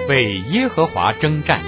为耶和华征战。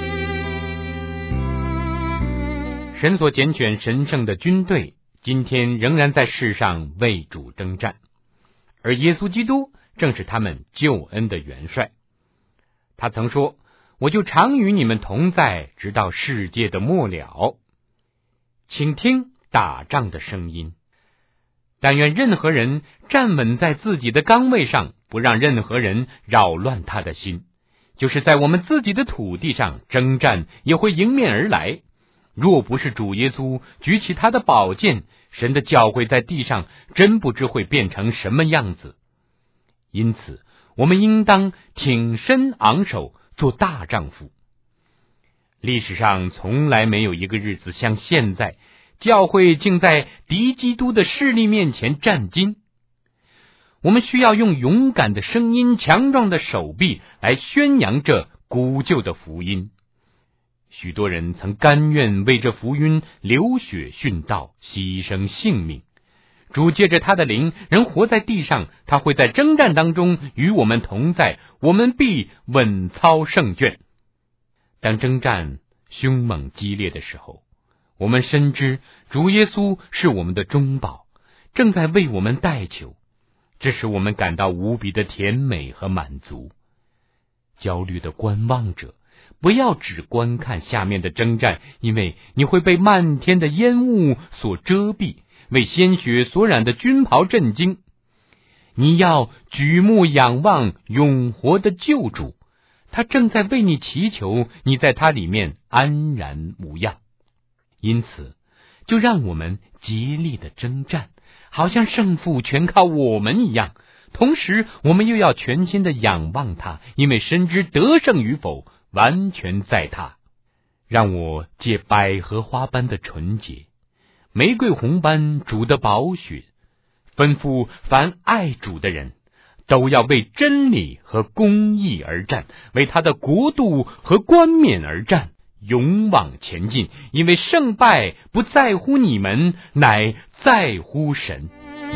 神所拣选神圣的军队，今天仍然在世上为主征战，而耶稣基督正是他们救恩的元帅。他曾说，我就常与你们同在，直到世界的末了。请听打仗的声音。但愿任何人站稳在自己的岗位上，不让任何人扰乱他的心。就是在我们自己的土地上征战，也会迎面而来。若不是主耶稣举起他的宝剑，神的教会在地上真不知会变成什么样子。因此，我们应当挺身昂首，做大丈夫。历史上从来没有一个日子像现在，教会竟在敌基督的势力面前战惊。我们需要用勇敢的声音、强壮的手臂来宣扬这古旧的福音。许多人曾甘愿为这福音流血殉道，牺牲性命。主借着他的灵，人活在地上，他会在征战当中与我们同在，我们必稳操胜券。当征战凶猛激烈的时候，我们深知主耶稣是我们的中保，正在为我们代求，这使我们感到无比的甜美和满足。焦虑的观望者，不要只观看下面的征战，因为你会被漫天的烟雾所遮蔽，为鲜血所染的军袍震惊。你要举目仰望永活的救主，他正在为你祈求，你在他里面安然无恙。因此，就让我们竭力的征战，好像胜负全靠我们一样。同时，我们又要全心的仰望他，因为深知得胜与否完全在他。让我借百合花般的纯洁，玫瑰红般主的宝血，吩咐凡爱主的人，都要为真理和公义而战，为他的国度和冠冕而战，勇往前进，因为胜败不在乎你们，乃在乎神。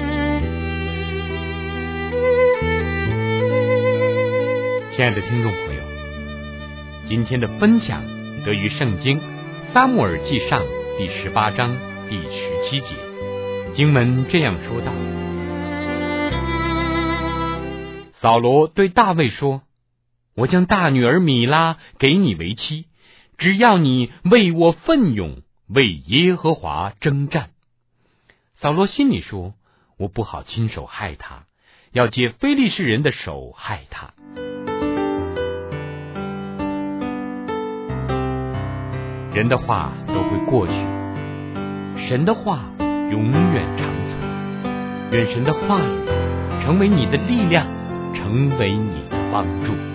亲爱的听众朋友，今天的分享得于圣经撒母耳记上第18章第17节。经文这样说道：扫罗对大卫说，我将大女儿米拉给你为妻，只要你为我奋勇，为耶和华征战。扫罗心里说，我不好亲手害他，要借非利士人的手害他。人的话都会过去，神的话永远长存。愿神的话语成为你的力量，成为你的帮助。